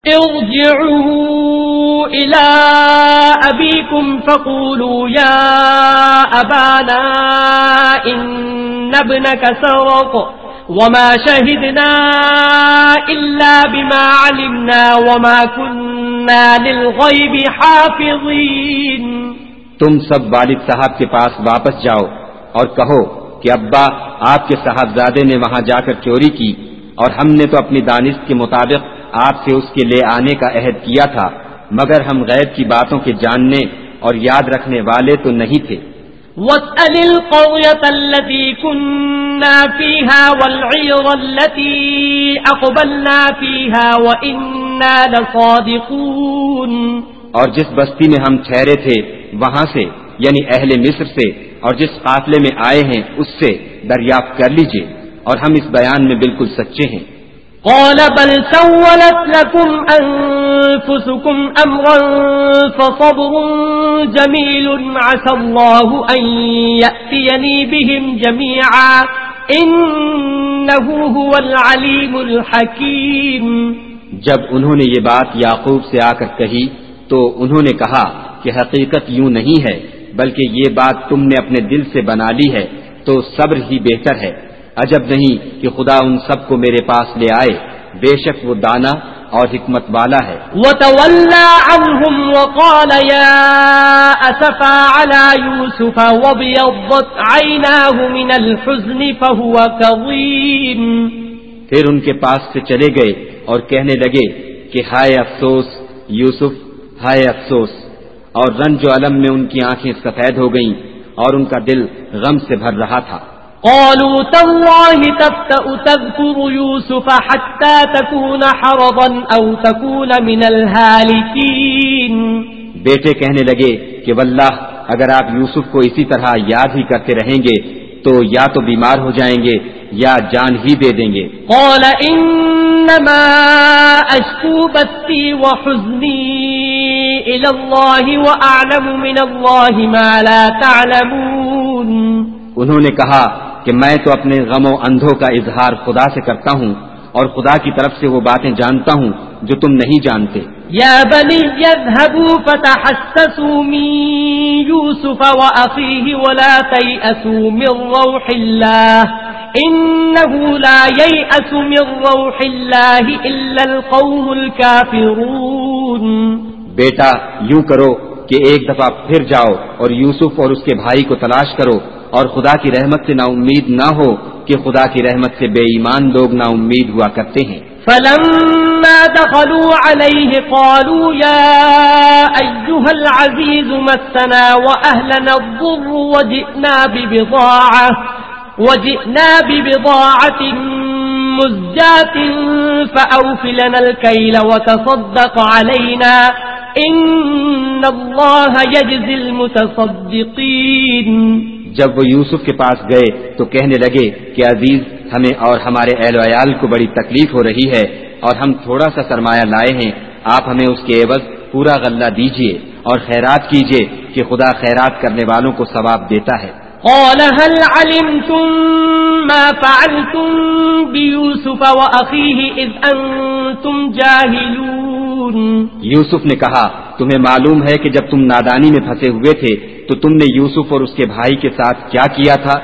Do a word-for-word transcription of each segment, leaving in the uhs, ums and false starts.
ارجعوا إلى أبيكم فقولوا يا أبانا إن ابنك سرق وما شهدنا إلا بما علمنا وما كنا للغيب حافظين. تم سب والد صاحب کے پاس واپس جاؤ اور کہو کہ ابا آپ کے صاحبزادے نے وہاں جا کر چوری کی اور ہم نے تو اپنی دانست کے مطابق آپ سے اس کے لے آنے کا عہد کیا تھا، مگر ہم غیب کی باتوں کے جاننے اور یاد رکھنے والے تو نہیں تھے. وَاسْأَلِ الْقَرْيَةَ الَّتِي كُنَّا فِيهَا وَالْعِيرَ الَّتِي أَقْبَلْنَا فِيهَا وَإِنَّا لَصَادِقُونَ. اور جس بستی میں ہم ٹھہرے تھے وہاں سے، یعنی اہل مصر سے، اور جس قافلے میں آئے ہیں اس سے دریافت کر لیجئے، اور ہم اس بیان میں بالکل سچے ہیں. قال بل سولت لكم أنفسكم أمرا فصبر جميل عسى الله أن يأتيني بهم جميعا إنه هو العليم الحكيم. جب انہوں نے یہ بات یعقوب سے آ کر کہی تو انہوں نے کہا کہ حقیقت یوں نہیں ہے بلکہ یہ بات تم نے اپنے دل سے بنا لی ہے تو صبر ہی بہتر ہے. عجب نہیں کہ خدا ان سب کو میرے پاس لے آئے، بے شک وہ دانا اور حکمت والا ہے. وَتَوَلَّى عَنْهُمْ وَقَالَ يَا أَسَفَا عَلَى يُوسُفَ وَابْيَضَّتْ عَيْنَاهُ مِنَ الْحُزْنِ فَهُوَ كَظِيمٌ. پھر ان کے پاس سے چلے گئے اور کہنے لگے کہ ہائے افسوس یوسف، ہائے افسوس، اور رنج و الم میں ان کی آنکھیں سفید ہو گئیں اور ان کا دل غم سے بھر رہا تھا. قالوا تالله تفتأ تذكر يوسف حتى تكون حرضا أو تكون من الهالكين. بیٹے کہنے لگے کہ واللہ اگر آپ یوسف کو اسی طرح یاد ہی کرتے رہیں گے تو یا تو بیمار ہو جائیں گے یا جان ہی دے دیں گے. قال انما اشكو بثي وحزني الى الله واعلم من الله ما لا تعلمون. انہوں نے کہا کہ میں تو اپنے غم و اندھوں کا اظہار خدا سے کرتا ہوں اور خدا کی طرف سے وہ باتیں جانتا ہوں جو تم نہیں جانتے. یا بنی اذهبوا فتحسسوا من يوسف واخيه ولا تيأسوا من روح الله انه لا ييأس من روح الله الا القوم الكافرون. بیٹا یوں کرو کہ ایک دفعہ پھر جاؤ اور یوسف اور اس کے بھائی کو تلاش کرو اور خدا کی رحمت سے نا امید نہ ہو کہ خدا کی رحمت سے بے ایمان لوگ نا امید ہوا کرتے ہیں. فلما دخلوا عليه قالوا يا أيها العزيز مسنا وأهلنا الضر وجئنا ببضاعة وجئنا ببضاعة مزجاة فأوف لنا الكيل وتصدق علينا إن الله يجزي المتصدقين. جب وہ یوسف کے پاس گئے تو کہنے لگے کہ عزیز ہمیں اور ہمارے اہل و عیال کو بڑی تکلیف ہو رہی ہے اور ہم تھوڑا سا سرمایہ لائے ہیں، آپ ہمیں اس کے عوض پورا غلہ دیجئے اور خیرات کیجئے کہ خدا خیرات کرنے والوں کو ثواب دیتا ہے. قال هل علمتم ما فعلتم بيوسف وأخيه إذ أنتم جاهلون. یوسف نے کہا تمہیں معلوم ہے کہ جب تم نادانی میں پھنسے ہوئے تھے تو تم نے یوسف اور اس کے بھائی کے ساتھ کیا کیا تھا؟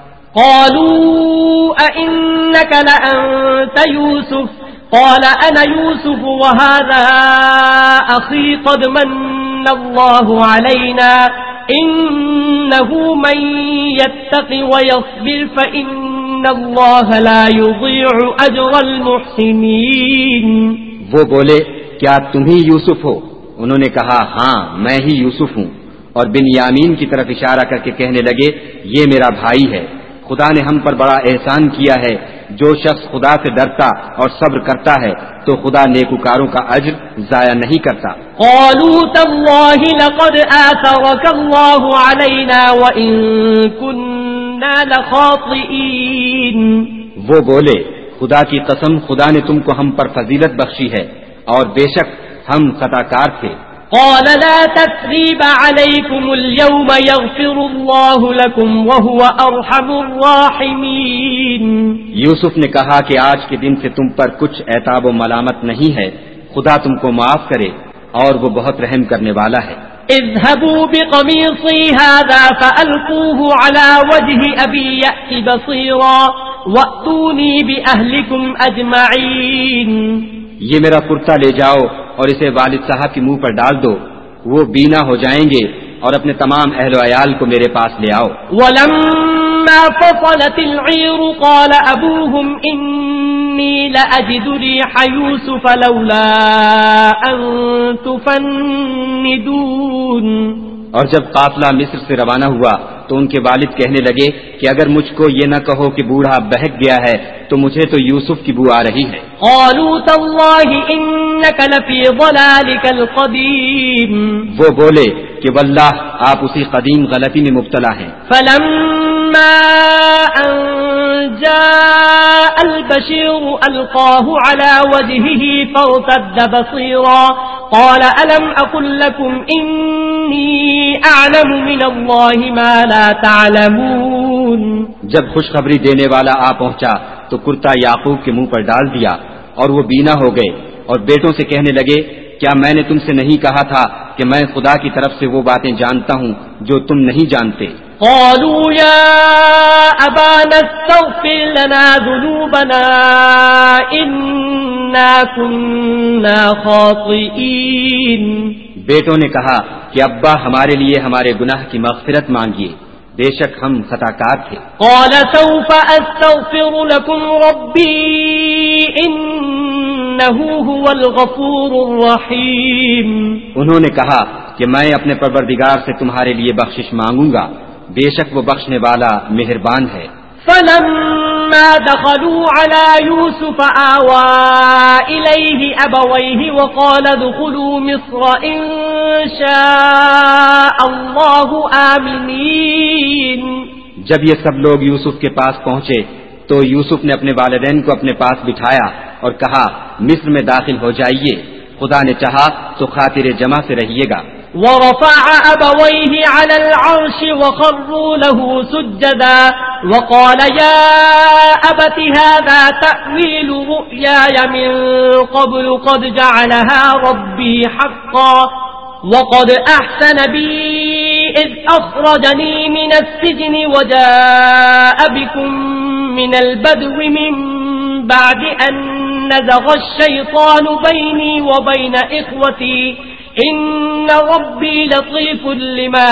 قالوا أئنك لأنت يوسف قال أنا يوسف وهذا أخي قد من الله علينا إنه من يتق ويصبر فإن الله لا يضيع أجر المحسنين. وہ بولے کیا تم ہی یوسف ہو؟ انہوں نے کہا ہاں میں ہی یوسف ہوں، اور بنیامین کی طرف اشارہ کر کے کہنے لگے یہ میرا بھائی ہے، خدا نے ہم پر بڑا احسان کیا ہے، جو شخص خدا سے ڈرتا اور صبر کرتا ہے تو خدا نیکوکاروں کا اجر ضائع نہیں کرتا. قالوا تالله لقد آثرك الله علينا وإن كنا لخاطئين. وہ بولے خدا کی قسم خدا نے تم کو ہم پر فضیلت بخشی ہے اور بے شک ہم خطا کار تھے. قال لا تثريب عليكم اليوم يغفر الله لكم وهو أرحم الراحمين. یوسف نے کہا کہ آج کے دن سے تم پر کچھ عتاب و ملامت نہیں ہے، خدا تم کو معاف کرے اور وہ بہت رحم کرنے والا ہے۔ اذهبوا بقميصي هذا فألقوه على وجه أبي يأت بصيرا وأتوني بأهلكم أجمعين۔ یہ میرا کرتا لے جاؤ اور اسے والد صاحب کے منہ پر ڈال دو، وہ بینا ہو جائیں گے، اور اپنے تمام اہل و عیال کو میرے پاس لے آؤ۔ وَلَمَّا فَصَلَتِ الْعِيرُ قَالَ أَبُوهُمْ إِنِّي لَأَجِدُ رِيحَ يُوسُفَ لَوْلَا أَن تُفَنِّدُونِ۔ اور جب قافلہ مصر سے روانہ ہوا تو ان کے والد کہنے لگے کہ اگر مجھ کو یہ نہ کہو کہ بوڑھا بہک گیا ہے تو مجھے تو یوسف کی بو آ رہی ہے۔ قالوا تاللہ انک لفی ضلالک القدیم، وہ بولے کہ واللہ آپ اسی قدیم غلطی میں مبتلا ہیں۔ فلما ان جاء البشیر القاہ علی وجہہ فارتد بصیرا قال الم اقل لکم انی اعلم من اللہ ما لا تعلمون۔ جب خوشخبری دینے والا آ پہنچا تو کرتا یعقوب کے منہ پر ڈال دیا اور وہ بینا ہو گئے، اور بیٹوں سے کہنے لگے کیا میں نے تم سے نہیں کہا تھا کہ میں خدا کی طرف سے وہ باتیں جانتا ہوں جو تم نہیں جانتے؟ قالوا یا ابانا استغفر لنا ذنوبنا انا كنا خاطئین۔ بیٹوں نے کہا کہ ابا ہمارے لیے ہمارے گناہ کی مغفرت مانگیے، بے شک ہم خطاکار تھے۔ قال سوف استغفر لكم ربی انه هو الغفور الرحیم۔ انہوں نے کہا کہ میں اپنے پروردگار سے تمہارے لیے بخشش مانگوں گا، بے شک وہ بخشنے والا مہربان ہے۔ فلما دخلوا على يوسف آوى إليه أبويه وقال ادخلوا مصر إن شاء الله آمنين۔ جب یہ سب لوگ یوسف کے پاس پہنچے تو یوسف نے اپنے والدین کو اپنے پاس بٹھایا اور کہا مصر میں داخل ہو جائیے، خدا نے چاہا تو خاطر جمع سے رہیے گا۔ ورفع أبويه على العرش وخروا له سجدا وقال يا أبت هذا تأويل رؤياي من قبل قد جعلها ربي حقا وقد أحسن بي إذ أخرجني من السجن وجاء بكم من البدو من بعد أن نزغ الشيطان بيني وبين إخوتي ان ربی لطیف لما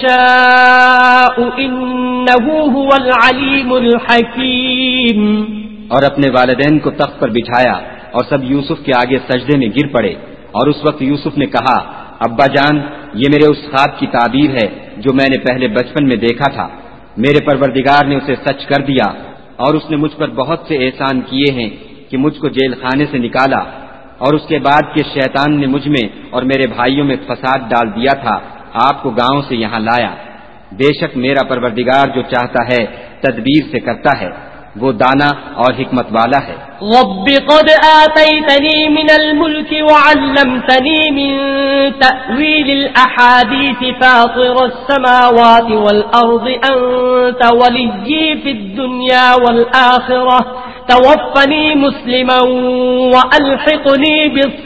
یشاء انه هو العلیم الحکیم۔ اور اپنے والدین کو تخت پر بٹھایا اور سب یوسف کے آگے سجدے میں گر پڑے، اور اس وقت یوسف نے کہا ابا جان یہ میرے اس خواب کی تعبیر ہے جو میں نے پہلے بچپن میں دیکھا تھا، میرے پروردگار نے اسے سچ کر دیا اور اس نے مجھ پر بہت سے احسان کیے ہیں کہ مجھ کو جیل خانے سے نکالا، اور اس کے بعد کہ شیطان نے مجھ میں اور میرے بھائیوں میں فساد ڈال دیا تھا آپ کو گاؤں سے یہاں لایا۔ بے شک میرا پروردگار جو چاہتا ہے تدبیر سے کرتا ہے، وہ دانا اور حکمت والا ہے۔ رب قد آتیتنی من الملک وعلمتنی من تأویل الاحادیث فاطر السماوات والارض انت ولی فی الدنیا والآخرہ توفنی مسلما والحقنی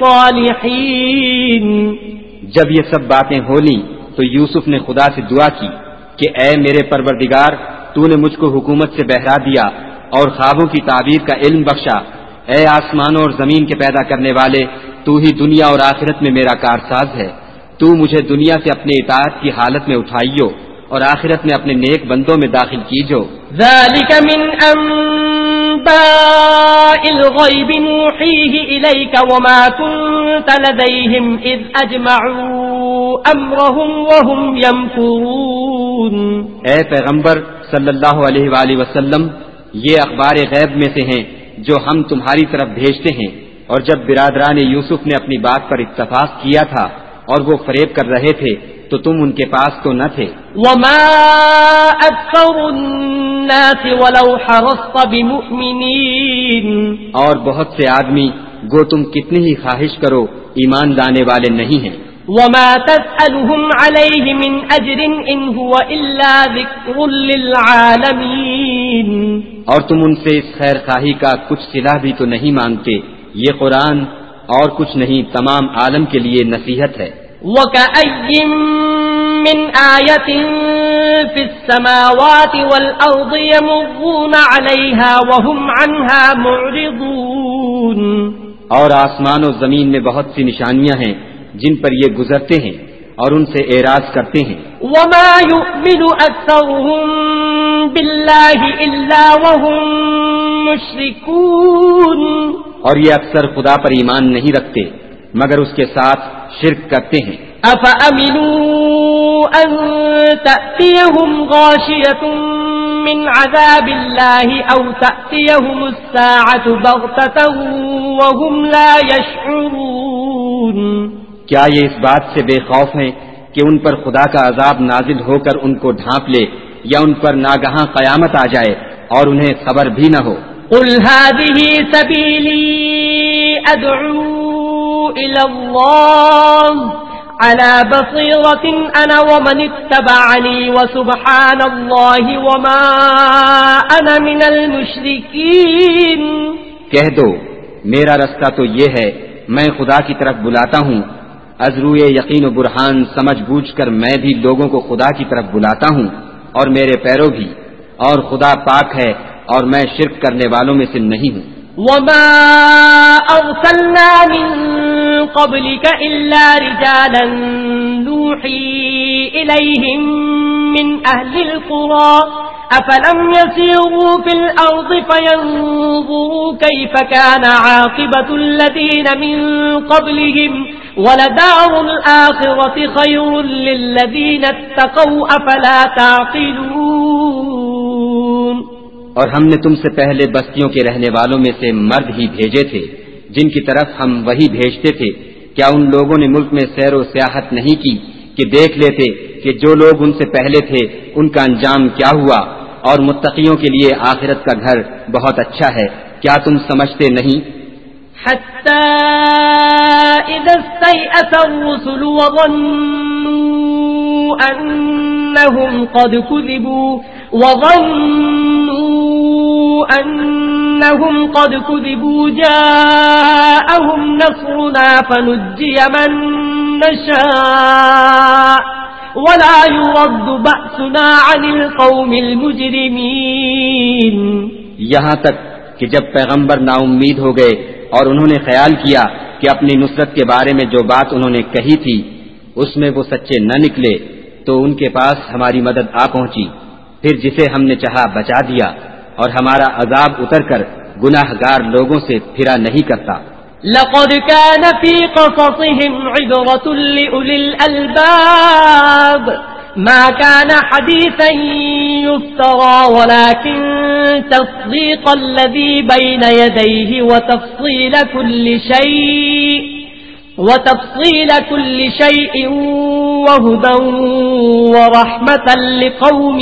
بالصالحین۔ جب یہ سب باتیں ہو لیں تو یوسف نے خدا سے دعا کی کہ اے میرے پروردگار تو نے مجھ کو حکومت سے بہرا دیا اور خوابوں کی تعبیر کا علم بخشا، اے آسمانوں اور زمین کے پیدا کرنے والے تو ہی دنیا اور آخرت میں میرا کارساز ہے، تو مجھے دنیا سے اپنے اطاعت کی حالت میں اٹھائیو اور آخرت میں اپنے نیک بندوں میں داخل کیجو۔ ذالک من انباء الغیب نوحیہ الیک وما کنت لدیہم اذ اجمعوا امرہم وہم یمکرون۔ اے پیغمبر صلی اللہ علیہ وآلہ وسلم یہ اخبار غیب میں سے ہیں جو ہم تمہاری طرف بھیجتے ہیں، اور جب برادران یوسف نے اپنی بات پر اتفاق کیا تھا اور وہ فریب کر رہے تھے تو تم ان کے پاس تو نہ تھے۔ وما اکثر الناس ولو حرصت بمؤمنین، اور بہت سے آدمی گو تم کتنی ہی خواہش کرو ایمان لانے والے نہیں ہیں۔ وما تسألهم عليه من اجر ان هو الا ذکر للعالمین، اور تم ان سے اس خیر خواہی کا کچھ صلہ بھی تو نہیں مانگتے، یہ قرآن اور کچھ نہیں تمام عالم کے لیے نصیحت ہے۔ وَكَأَيٍّ مِّنْ آيَةٍ فِي السَّمَاوَاتِ وَالْأَرْضِ يَمُرُّونَ عَلَيْهَا وَهُمْ عَنْهَا مُعْرِضُونَ، اور آسمان و زمین میں بہت سی نشانیاں ہیں جن پر یہ گزرتے ہیں اور ان سے اعراض کرتے ہیں۔ وَمَا يُؤْمِنُ أَكْثَرُهُم بِاللَّهِ إِلَّا وَهُم مُشْرِكُونَ، اور یہ اکثر خدا پر ایمان نہیں رکھتے مگر اس کے ساتھ شرک کرتے ہیں۔ أَفَأَمِنُوا أَن تَأْتِيَهُمْ غَاشِيَةٌ مِّنْ عَذَابِ اللَّهِ أَوْ تَأْتِيَهُمُ السَّاعَةُ بَغْتَةً وَهُمْ لَا يَشْعُرُونَ، کیا یہ اس بات سے بے خوف ہیں کہ ان پر خدا کا عذاب نازل ہو کر ان کو ڈھانپ لے یا ان پر ناگہاں قیامت آ جائے اور انہیں خبر بھی نہ ہو؟ قُلْ هَٰذِهِ سَبِيلِي أَدْعُو إِلَى اللَّهِ عَلَىٰ بَصِيرَةٍ أَنَا وَمَنِ اتَّبَعَنِي وَسُبْحَانَ اللَّهِ وَمَا أَنَا مِنَ الْمُشْرِكِينَ۔ کہہ دو میرا رستہ تو یہ ہے، میں خدا کی طرف بلاتا ہوں، از روئے یقین و برہان سمجھ بوجھ کر میں بھی لوگوں کو خدا کی طرف بلاتا ہوں اور میرے پیرو بھی، اور خدا پاک ہے اور میں شرک کرنے والوں میں سے نہیں ہوں۔ وَمَا أَرْسَلْنَا مِن قَبْلِكَ إِلَّا رِجَالًا نُوحِي إِلَيْهِم مِّنْ أَهْلِ الْقُرَىٰ أَفَلَمْ يَسِيرُوا فِي الْأَرْضِ فَيَنظُرُوا كَيْفَ كَانَ عَاقِبَةُ الَّذِينَ مِن قَبْلِهِمْ وَلَدَارُ الْآخِرَةِ خَيْرٌ لِّلَّذِينَ اتَّقَوْا أَفَلَا تَعْقِلُونَ۔ اور ہم نے تم سے پہلے بستیوں کے رہنے والوں میں سے مرد ہی بھیجے تھے جن کی طرف ہم وہی بھیجتے تھے، کیا ان لوگوں نے ملک میں سیر و سیاحت نہیں کی کہ دیکھ لیتے کہ جو لوگ ان سے پہلے تھے ان کا انجام کیا ہوا، اور متقیوں کے لیے آخرت کا گھر بہت اچھا ہے، کیا تم سمجھتے نہیں؟ حتى إذا استيأس الرسل وظنوا أنهم قد كذبوا وظنوا أنهم قد كذبوا جاءهم نصرنا فنجي من نشاء ولا يرد بأسنا عن القوم المجرمين۔ یہاں تک کہ جب پیغمبر نا امید ہو گئے اور انہوں نے خیال کیا کہ اپنی نصرت کے بارے میں جو بات انہوں نے کہی تھی اس میں وہ سچے نہ نکلے تو ان کے پاس ہماری مدد آ پہنچی، پھر جسے ہم نے چاہا بچا دیا، اور ہمارا عذاب اتر کر گناہ گار لوگوں سے پھرا نہیں کرتا۔ لقد كان في قصصهم عبرة لأولي الألباب ما كان حديثا يفترى ولكن تصديق الذي بين يديه وتفصيل كل شيء وتفصيل كل شيء وهدى ورحمة لقوم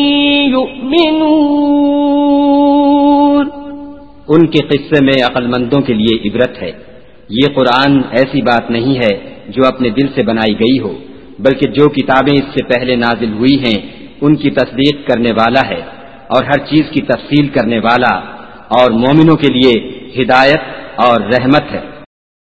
يؤمنون۔ ان کے قصے میں عقل مندوں کے لیے عبرت ہے۔ یہ قرآن ایسی بات نہیں ہے جو اپنے دل سے بنائی گئی ہو، بلکہ جو کتابیں اس سے پہلے نازل ہوئی ہیں ان کی تصدیق کرنے والا ہے اور ہر چیز کی تفصیل کرنے والا، اور مومنوں کے لیے ہدایت اور رحمت ہے۔